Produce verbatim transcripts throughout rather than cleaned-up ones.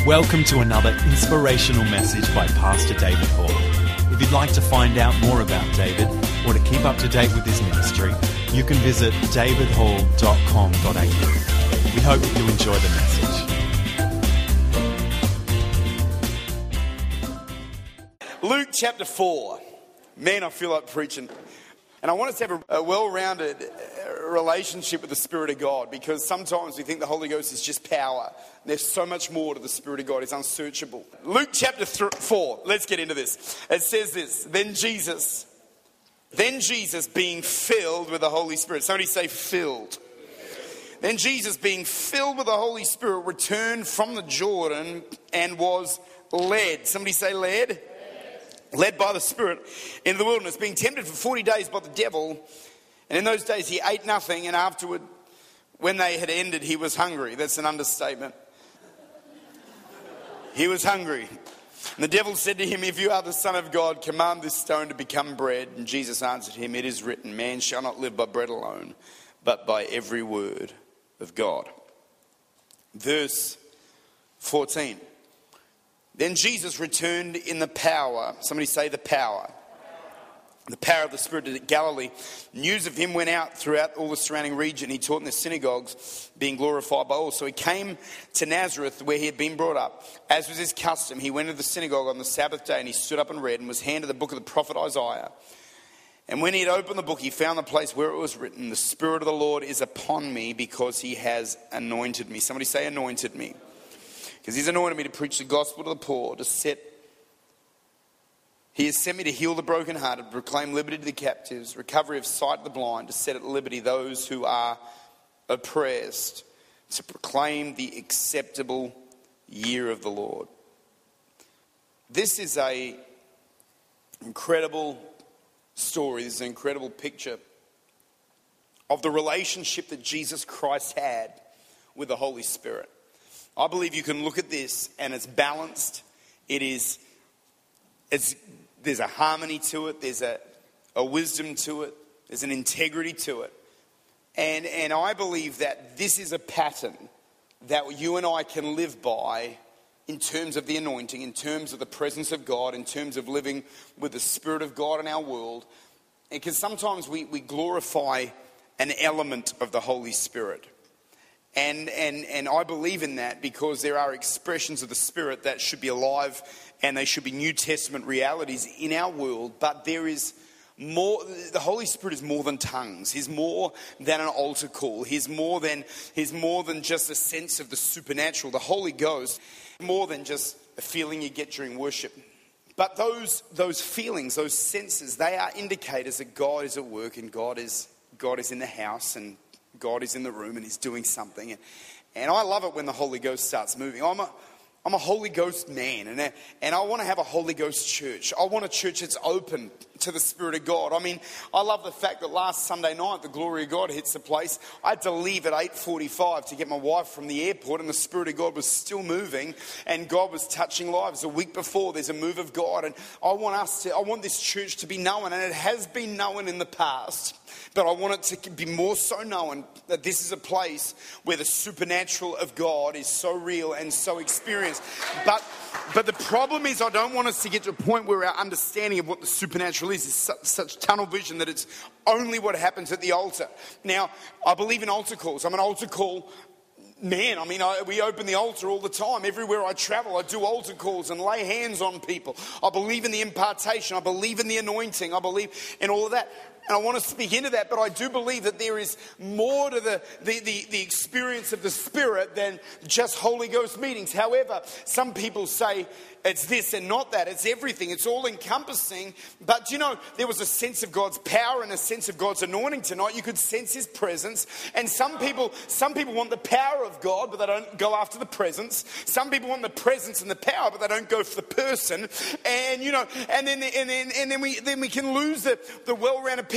Welcome to another inspirational message by Pastor David Hall. If you'd like to find out more about David or to keep up to date with his ministry, you can visit david hall dot com dot a u. We hope that you enjoy the message. Luke chapter four. Man, I feel like preaching. And I want us to have a, a well-rounded relationship with the Spirit of God, because sometimes we think the Holy Ghost is just power. There's so much more to the Spirit of God. It's unsearchable. Luke chapter th- four. Let's get into this. It says this. Then Jesus, then Jesus being filled with the Holy Spirit. Somebody say filled. Then Jesus being filled with the Holy Spirit returned from the Jordan and was led. Somebody say led. Led by the Spirit into the wilderness, being tempted for forty days by the devil. And in those days he ate nothing, and afterward, when they had ended, he was hungry. That's an understatement. He was hungry. And the devil said to him, if you are the Son of God, command this stone to become bread. And Jesus answered him, it is written, man shall not live by bread alone, but by every word of God. Verse fourteen. Then Jesus returned in the power. Somebody say the power. The power of the Spirit to Galilee. News of him went out throughout all the surrounding region. He taught in the synagogues, being glorified by all. So he came to Nazareth, where he had been brought up. As was his custom, he went into the synagogue on the Sabbath day, and he stood up and read, and was handed the book of the prophet Isaiah. And when he had opened the book, he found the place where it was written, the Spirit of the Lord is upon me, because he has anointed me. Somebody say anointed me. Because he's anointed me to preach the gospel to the poor, to set, he has sent me to heal the brokenhearted, to proclaim liberty to the captives, recovery of sight to the blind, to set at liberty those who are oppressed, to proclaim the acceptable year of the Lord. This is a incredible story. This is an incredible picture of the relationship that Jesus Christ had with the Holy Spirit. I believe you can look at this and it's balanced. It is, it's, there's a harmony to it. There's a, a wisdom to it. There's an integrity to it. And, and I believe that this is a pattern that you and I can live by in terms of the anointing, in terms of the presence of God, in terms of living with the Spirit of God in our world. Because sometimes we, we glorify an element of the Holy Spirit. And, and and I believe in that, because there are expressions of the Spirit that should be alive, and they should be New Testament realities in our world. But there is more. The Holy Spirit is more than tongues. He's more than an altar call. He's more than he's more than just a sense of the supernatural. The Holy Ghost, more than just a feeling you get during worship. But those those feelings, those senses, they are indicators that God is at work, and God is God is in the house, and God is in the room, and he's doing something. And, and I love it when the Holy Ghost starts moving. I'm a, I'm a Holy Ghost man, and, and I want to have a Holy Ghost church. I want a church that's open to the Spirit of God. I mean, I love the fact that last Sunday night, the glory of God hits the place. I had to leave at eight forty-five to get my wife from the airport, and the Spirit of God was still moving, and God was touching lives. A week before, there's a move of God, and I want us to, I want this church to be known, and it has been known in the past, but I want it to be more so known that this is a place where the supernatural of God is so real and so experienced. But But the problem is, I don't want us to get to a point where our understanding of what the supernatural is is such, such tunnel vision that it's only what happens at the altar. Now, I believe in altar calls. I'm an altar call man. I mean, I, we open the altar all the time. Everywhere I travel, I do altar calls and lay hands on people. I believe in the impartation. I believe in the anointing. I believe in all of that. And I want to speak into that, but I do believe that there is more to the, the, the, the experience of the Spirit than just Holy Ghost meetings. However, some people say it's this and not that. It's everything. It's all encompassing. But you know, there was a sense of God's power and a sense of God's anointing tonight. You could sense his presence. And some people, some people want the power of God, but they don't go after the presence. Some people want the presence and the power, but they don't go for the person. And you know, and then and then and then we then we can lose the, the well-rounded picture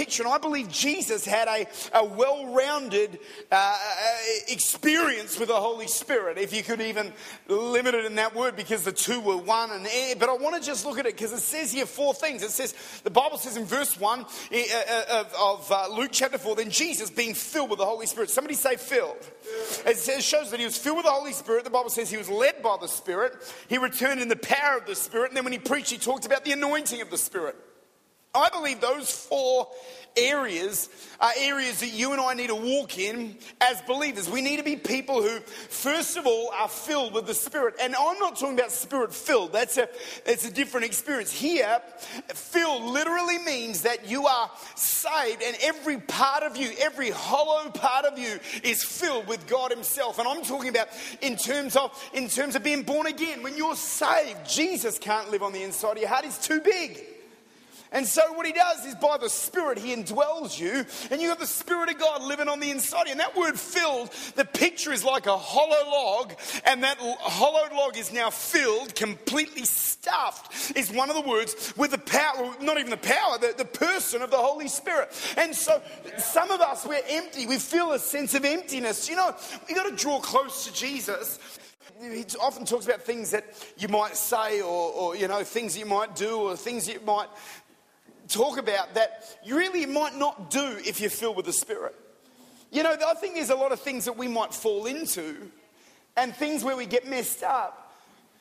picture. And I believe Jesus had a, a well-rounded uh, experience with the Holy Spirit, if you could even limit it in that word, because the two were one and air. But I want to just look at it because it says here four things. It says, the Bible says in verse one of, of uh, Luke chapter four, then Jesus being filled with the Holy Spirit. Somebody say filled. It says, shows that he was filled with the Holy Spirit. The Bible says he was led by the Spirit. He returned in the power of the Spirit. And then when he preached, he talked about the anointing of the Spirit. I believe those four areas are areas that you and I need to walk in as believers. We need to be people who, first of all, are filled with the Spirit. And I'm not talking about Spirit-filled. That's a, that's a different experience. Here, filled literally means that you are saved and every part of you, every hollow part of you is filled with God himself. And I'm talking about in terms of, in terms of being born again. When you're saved, Jesus can't live on the inside of your heart. He's too big. And so what he does is by the Spirit, he indwells you, and you have the Spirit of God living on the inside of you. And that word filled, the picture is like a hollow log, and that hollowed log is now filled, completely stuffed, is one of the words with the power, not even the power, the, the person of the Holy Spirit. And so some of us, we're empty. We feel a sense of emptiness. You know, we got to draw close to Jesus. He often talks about things that you might say or, or, you know, things you might do or things you might talk about that you really might not do if you're filled with the Spirit. You know, I think there's a lot of things that we might fall into and things where we get messed up.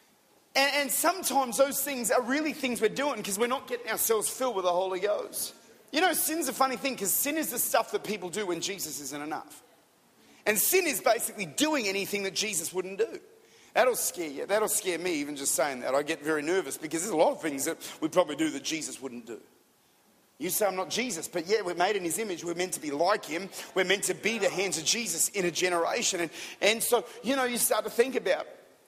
And, and sometimes those things are really things we're doing because we're not getting ourselves filled with the Holy Ghost. You know, sin's a funny thing because sin is the stuff that people do when Jesus isn't enough. And sin is basically doing anything that Jesus wouldn't do. That'll scare you. That'll scare me even just saying that. I get very nervous because there's a lot of things that we probably do that Jesus wouldn't do. You say, I'm not Jesus, but yeah, we're made in his image. We're meant to be like him. We're meant to be the hands of Jesus in a generation. And, and so, you know, you start to think about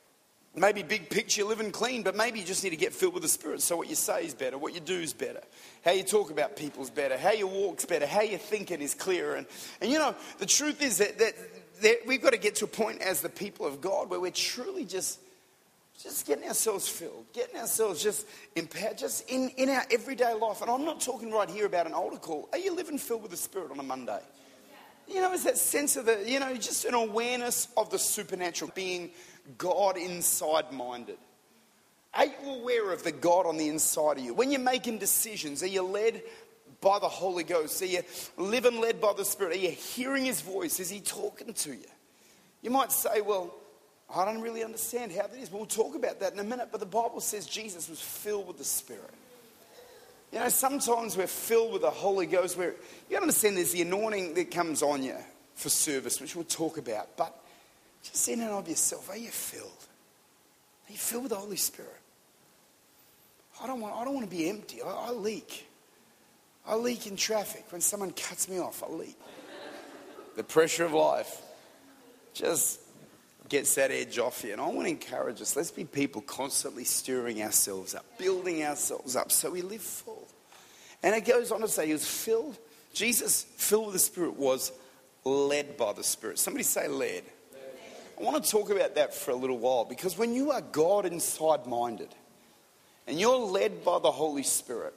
maybe big picture, living clean, but maybe you just need to get filled with the Spirit. So what you say is better, what you do is better, how you talk about people is better, how you walk's better, how you're thinking is clearer. And, and you know, the truth is that, that, that we've got to get to a point as the people of God where we're truly just... Just getting ourselves filled, getting ourselves just empowered, just in, in our everyday life. And I'm not talking right here about an altar call. Are you living filled with the Spirit on a Monday? You know, it's that sense of the, you know, just an awareness of the supernatural, being God inside minded. Are you aware of the God on the inside of you? When you're making decisions, are you led by the Holy Ghost? Are you living led by the Spirit? Are you hearing his voice? Is he talking to you? You might say, well, I don't really understand how that is. We'll talk about that in a minute. But the Bible says Jesus was filled with the Spirit. You know, sometimes we're filled with the Holy Ghost. Where you understand there's the anointing that comes on you for service, which we'll talk about. But just in and of yourself, are you filled? Are you filled with the Holy Spirit? I don't want, I don't want to be empty. I, I leak. I leak in traffic. When someone cuts me off, I leak. The pressure of life just gets that edge off you. And I want to encourage us. Let's be people constantly stirring ourselves up, building ourselves up so we live full. And it goes on to say he was filled. Jesus, filled with the Spirit, was led by the Spirit. Somebody say led. led. I want to talk about that for a little while because when you are God inside minded and you're led by the Holy Spirit,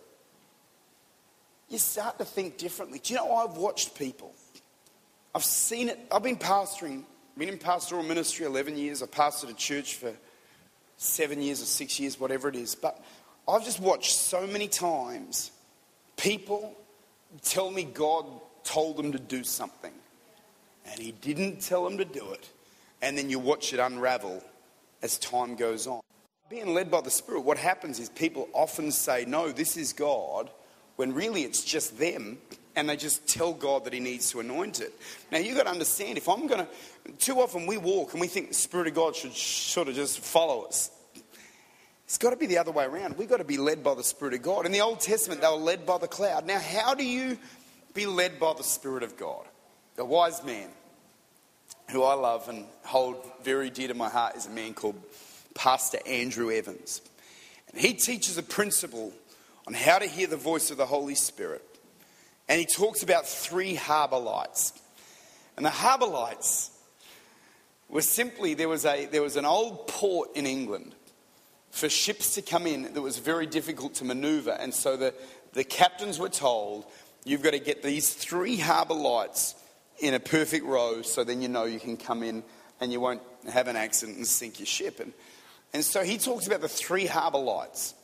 you start to think differently. Do you know, I've watched people. I've seen it. I've been pastoring Been in pastoral ministry eleven years. I pastored a church for seven years or six years, whatever it is. But I've just watched so many times people tell me God told them to do something. And he didn't tell them to do it. And then you watch it unravel as time goes on. Being led by the Spirit, what happens is people often say, no, this is God, when really it's just them. And they just tell God that he needs to anoint it. Now, you've got to understand, if I'm going to... Too often we walk and we think the Spirit of God should sort of just follow us. It's got to be the other way around. We've got to be led by the Spirit of God. In the Old Testament, they were led by the cloud. Now, how do you be led by the Spirit of God? The wise man, who I love and hold very dear to my heart, is a man called Pastor Andrew Evans. And he teaches a principle on how to hear the voice of the Holy Spirit. And he talks about three harbour lights. And the harbour lights were simply, there was a there was an old port in England for ships to come in that was very difficult to manoeuvre. And so the, the captains were told you've got to get these three harbour lights in a perfect row, so then you know you can come in and you won't have an accident and sink your ship. And, and so he talks about the three harbour lights,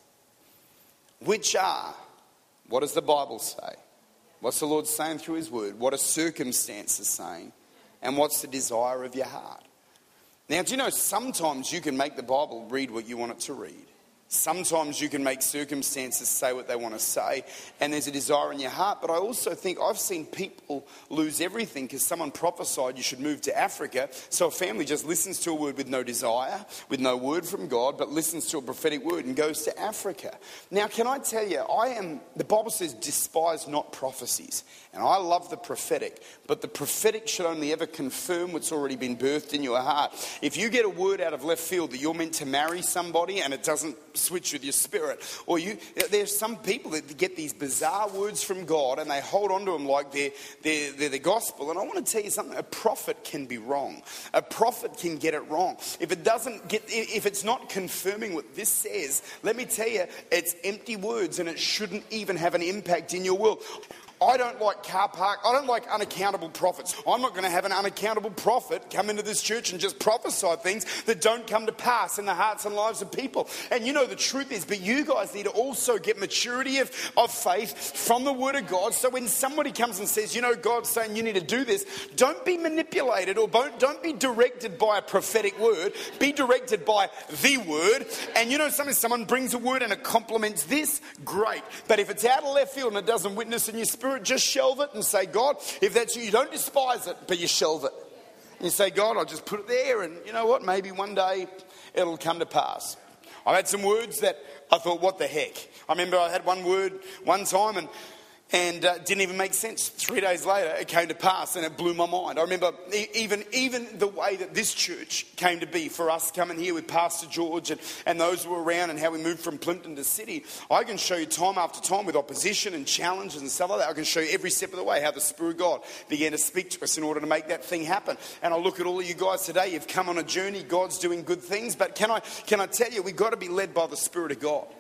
which are, what does the Bible say? What's the Lord saying through his word? What are circumstances saying? And what's the desire of your heart? Now, do you know, sometimes you can make the Bible read what you want it to read. Sometimes you can make circumstances say what they want to say, and there's a desire in your heart. But I also think I've seen people lose everything because someone prophesied you should move to Africa. So a family just listens to a word with no desire, with no word from God, but listens to a prophetic word and goes to Africa. Now, can I tell you, I am, the Bible says, despise not prophecies. And I love the prophetic, but the prophetic should only ever confirm what's already been birthed in your heart. If you get a word out of left field that you're meant to marry somebody and it doesn't switch with your spirit, or you, there's some people that get these bizarre words from God and they hold on to them like they're, they're, they're the gospel. And I want to tell you something, a prophet can be wrong. A prophet can get it wrong. If it doesn't get, if it's not confirming what this says, let me tell you, it's empty words and it shouldn't even have an impact in your world. I don't like car park. I don't like unaccountable prophets. I'm not going to have an unaccountable prophet come into this church and just prophesy things that don't come to pass in the hearts and lives of people. And you know the truth is, but you guys need to also get maturity of, of faith from the Word of God. So when somebody comes and says, you know, God's saying you need to do this, don't be manipulated or don't, don't be directed by a prophetic word. Be directed by the Word. And you know something, someone brings a word and it complements this, great. But if it's out of left field and it doesn't witness in your spirit, just shelve it and say, God, if that's you, you don't despise it, but you shelve it. And you say, God, I'll just put it there, and you know what, maybe one day it'll come to pass. I've had some words that I thought, what the heck? I remember I had one word one time and and uh, didn't even make sense. Three days later, it came to pass and it blew my mind. I remember e- even even the way that this church came to be for us coming here with Pastor George and, and those who were around and how we moved from Plimpton to city. I can show you time after time with opposition and challenges and stuff like that. I can show you every step of the way how the Spirit of God began to speak to us in order to make that thing happen. And I look at all of you guys today, you've come on a journey, God's doing good things. But can I can I tell you, we've got to be led by the Spirit of God.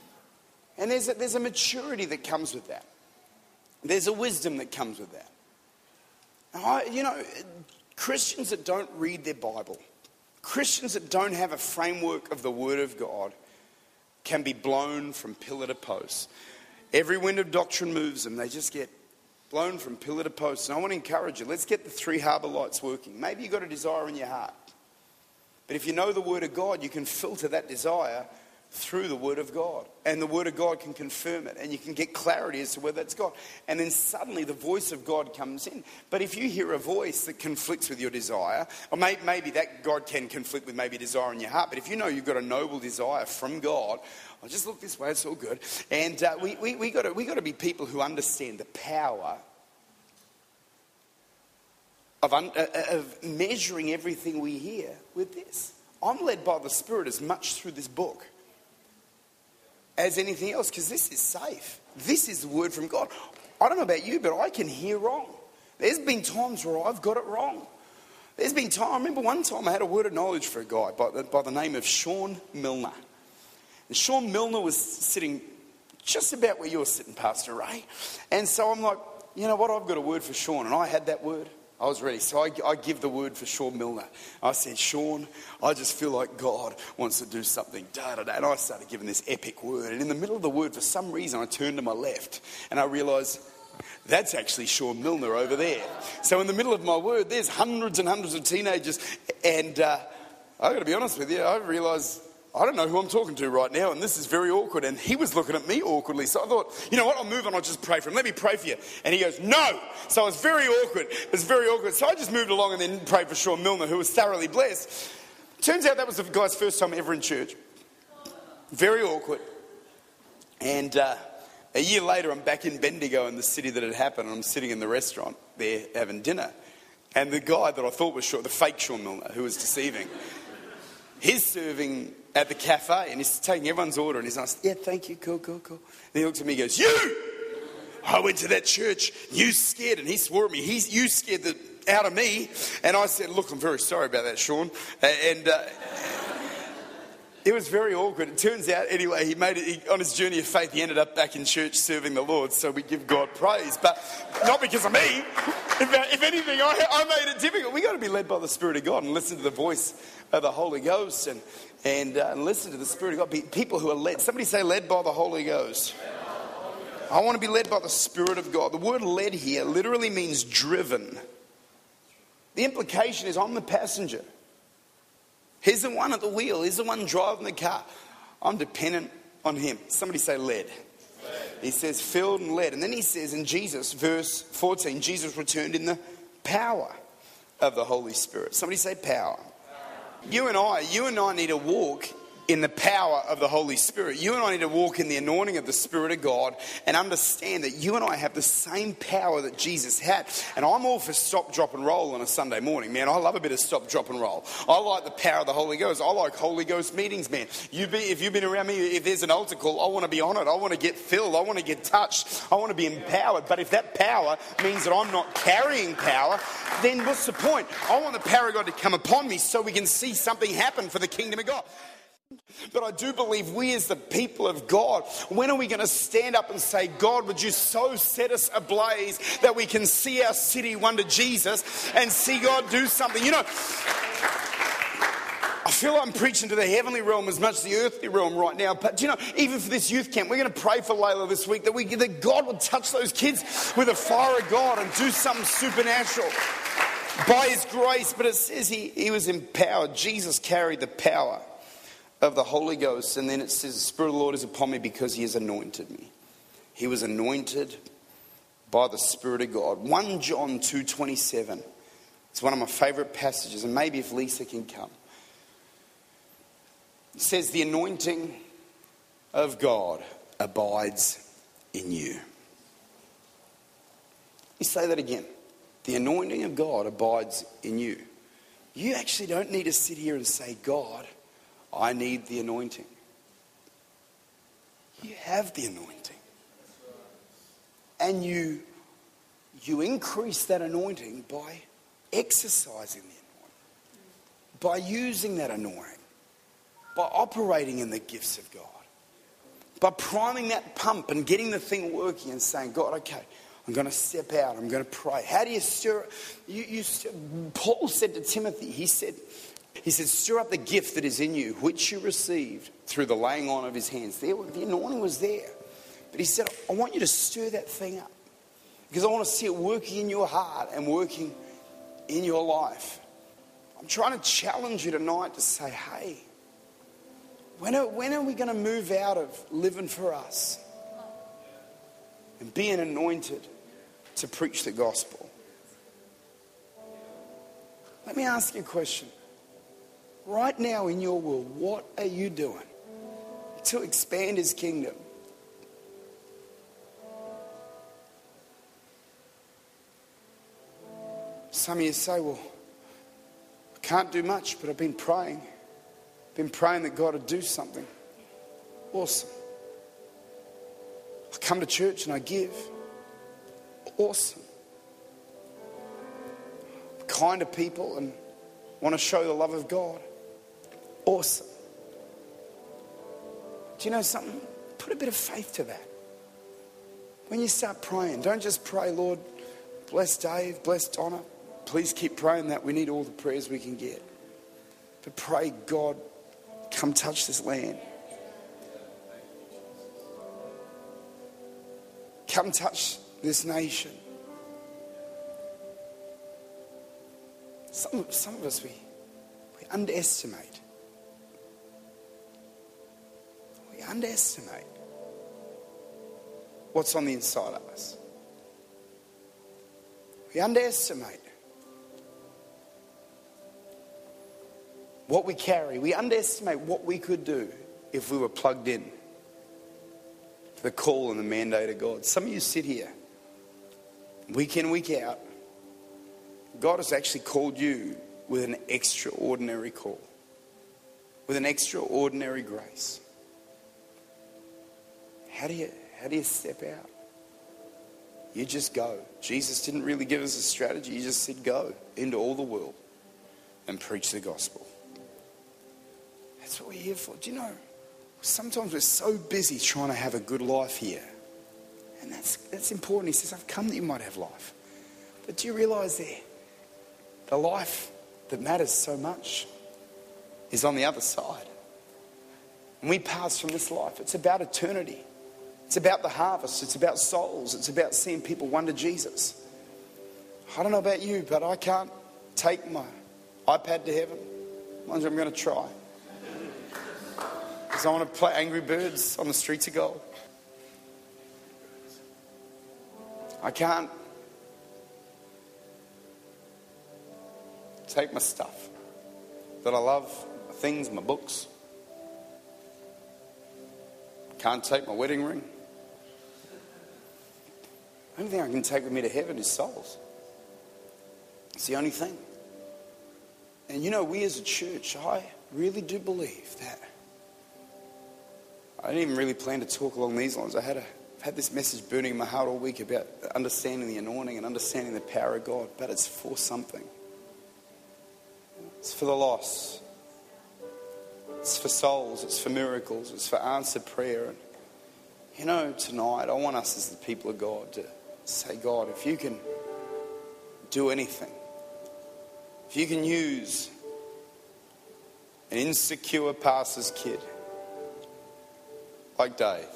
And there's a, there's a maturity that comes with that. There's a wisdom that comes with that. I, you know, Christians that don't read their Bible, Christians that don't have a framework of the Word of God can be blown from pillar to post. Every wind of doctrine moves them. They just get blown from pillar to post. And I want to encourage you, let's get the three harbour lights working. Maybe you've got a desire in your heart. But if you know the Word of God, you can filter that desire through the Word of God. And the Word of God can confirm it. And you can get clarity as to whether it's God. And then suddenly the voice of God comes in. But if you hear a voice that conflicts with your desire, or may, maybe that God can conflict with maybe desire in your heart. But if you know you've got a noble desire from God, I'll just look this way, it's all good. And uh, we, we, we got to, we got to be people who understand the power of, un, uh, of measuring everything we hear with this. I'm led by the Spirit as much through this book as anything else, because this is safe. This is the word from God. I don't know about you, but I can hear wrong. There's been times where I've got it wrong. There's been time, I remember one time I had a word of knowledge for a guy by the, by the name of Sean Milner. And Sean Milner was sitting just about where you're sitting, Pastor Ray. And so I'm like, you know what, I've got a word for Sean. And I had that word. I was ready. So I, I give the word for Sean Milner. I said, Sean, I just feel like God wants to do something. Da, da, da. And I started giving this epic word. And in the middle of the word, for some reason, I turned to my left. And I realised, that's actually Sean Milner over there. So in the middle of my word, there's hundreds and hundreds of teenagers. And uh, I've got to be honest with you, I realised, I don't know who I'm talking to right now, and this is very awkward. And he was looking at me awkwardly. So I thought, you know what, I'll move on, I'll just pray for him. Let me pray for you. And he goes, no. So it was very awkward. It was very awkward. So I just moved along and then prayed for Sean Milner, who was thoroughly blessed. Turns out that was the guy's first time ever in church. Very awkward. And uh, a year later, I'm back in Bendigo in the city that had happened, and I'm sitting in the restaurant there having dinner. And the guy that I thought was Sean, the fake Sean Milner, who was deceiving, he's serving at the cafe, and he's taking everyone's order, and he's like, yeah, thank you, cool, cool, cool. And he looks at me and goes, you! I went to that church, you scared, and he swore at me, He's, you scared the out of me. And I said, look, I'm very sorry about that, Sean. And uh, It was very awkward. It turns out, anyway, he made it he, on his journey of faith. He ended up back in church serving the Lord. So we give God praise, but not because of me. If, if anything, I, I made it difficult. We got to be led by the Spirit of God and listen to the voice of the Holy Ghost and and, uh, and listen to the Spirit of God. Be, people who are led. Somebody say, led by the Holy Ghost. I want to be led by the Spirit of God. The word "led" here literally means driven. The implication is I'm the passenger. He's the one at the wheel. He's the one driving the car. I'm dependent on him. Somebody say led. He says filled and led. And then he says in Jesus, verse fourteen, Jesus returned in the power of the Holy Spirit. Somebody say power. You and I, you and I need to walk in the power of the Holy Spirit. You and I need to walk in the anointing of the Spirit of God and understand that you and I have the same power that Jesus had. And I'm all for stop, drop and roll on a Sunday morning, man. I love a bit of stop, drop and roll. I like the power of the Holy Ghost. I like Holy Ghost meetings, man. You be, if you've been around me, if there's an altar call, I want to be on it. I want to get filled. I want to get touched. I want to be empowered. But if that power means that I'm not carrying power, then what's the point? I want the power of God to come upon me so we can see something happen for the kingdom of God. But I do believe we as the people of God, when are we going to stand up and say, God, would you so set us ablaze that we can see our city one to Jesus and see God do something? You know, I feel I'm preaching to the heavenly realm as much as the earthly realm right now. But you know, even for this youth camp, we're going to pray for Layla this week that we that God would touch those kids with the fire of God and do something supernatural by his grace. But it says he, he was empowered. Jesus carried the power of the Holy Ghost. And then it says the Spirit of the Lord is upon me because he has anointed me. He was anointed by the Spirit of God. First John two twenty-seven. It's one of my favorite passages, and maybe if Lisa can come. It says the anointing of God abides in you. Let me say that again. The anointing of God abides in you. You actually don't need to sit here and say, God, I need the anointing. You have the anointing. And you, you increase that anointing by exercising the anointing. By using that anointing. By operating in the gifts of God. By priming that pump and getting the thing working and saying, God, okay, I'm going to step out. I'm going to pray. How do you stir it? You, you, Paul said to Timothy, he said, He said, stir up the gift that is in you, which you received through the laying on of his hands. There, the anointing was there. But he said, I want you to stir that thing up. Because I want to see it working in your heart and working in your life. I'm trying to challenge you tonight to say, hey, when are, when are we going to move out of living for us and being anointed to preach the gospel? Let me ask you a question. Right now in your world, what are you doing to expand his kingdom? Some of you say, well, I can't do much, but I've been praying. I've been praying that God would do something. Awesome. I come to church and I give. Awesome. I'm kind to people and want to show the love of God. Awesome. Do you know something? Put a bit of faith to that. When you start praying, don't just pray, Lord, bless Dave, bless Donna. Please keep praying that. We need all the prayers we can get. But pray, God, come touch this land. Come touch this nation. Some, some of us, we, we underestimate. We underestimate what's on the inside of us. We underestimate what we carry. We underestimate what we could do if we were plugged in to the call and the mandate of God. Some of you sit here week in, week out. God has actually called you with an extraordinary call, with an extraordinary grace. How do you, how do you step out? You just go. Jesus didn't really give us a strategy. He just said go into all the world and preach the gospel. That's what we're here for. Do you know, sometimes we're so busy trying to have a good life here. And that's that's important. He says, I've come that you might have life. But do you realise there, the life that matters so much is on the other side. When we pass from this life, it's about eternity. It's about the harvest. It's about souls. It's about seeing people won to Jesus. I don't know about you, but I can't take my iPad to heaven. I'm going to try. Because I want to play Angry Birds on the streets of gold. I can't take my stuff that I love, my things, my books. Can't take my wedding ring. The only thing I can take with me to heaven is souls. It's the only thing. And you know, we as a church, I really do believe that. I didn't even really plan to talk along these lines. I had a, I've had this message burning in my heart all week about understanding the anointing and understanding the power of God, but it's for something. It's for the lost. It's for souls. It's for miracles. It's for answered prayer. And you know, tonight, I want us as the people of God to say, God, if you can do anything, if you can use an insecure pastor's kid like Dave,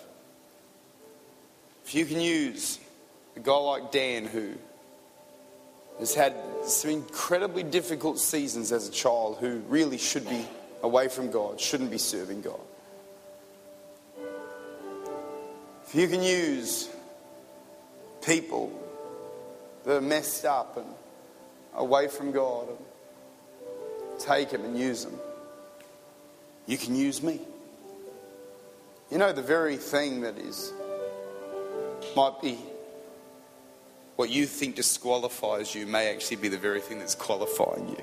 if you can use a guy like Dan who has had some incredibly difficult seasons as a child, who really should be away from God, shouldn't be serving God. If you can use people that are messed up and away from God and take them and use them, you can use me. You know, the very thing that is might be what you think disqualifies you may actually be the very thing that's qualifying you.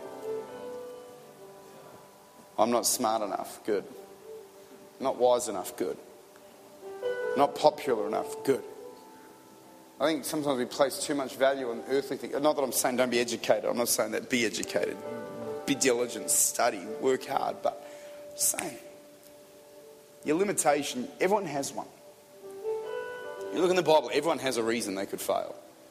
I'm not smart enough, good. Not wise enough, good. Not popular enough, good. I think sometimes we place too much value on earthly things. Not that I'm saying don't be educated. I'm not saying that be educated. Be diligent, study, work hard. But I'm saying your limitation, everyone has one. You look in the Bible, everyone has a reason they could fail.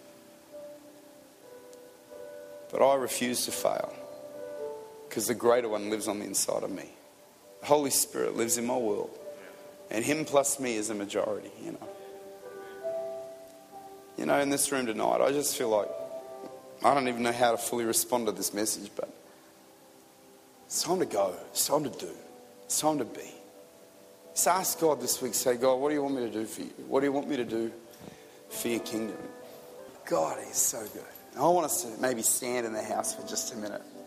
But I refuse to fail because the greater one lives on the inside of me. The Holy Spirit lives in my world. And him plus me is a majority, you know. You know, in this room tonight, I just feel like I don't even know how to fully respond to this message, but it's time to go. It's time to do. It's time to be. Just ask God this week, say, God, what do you want me to do for you? What do you want me to do for your kingdom? God is so good. I want us to maybe stand in the house for just a minute.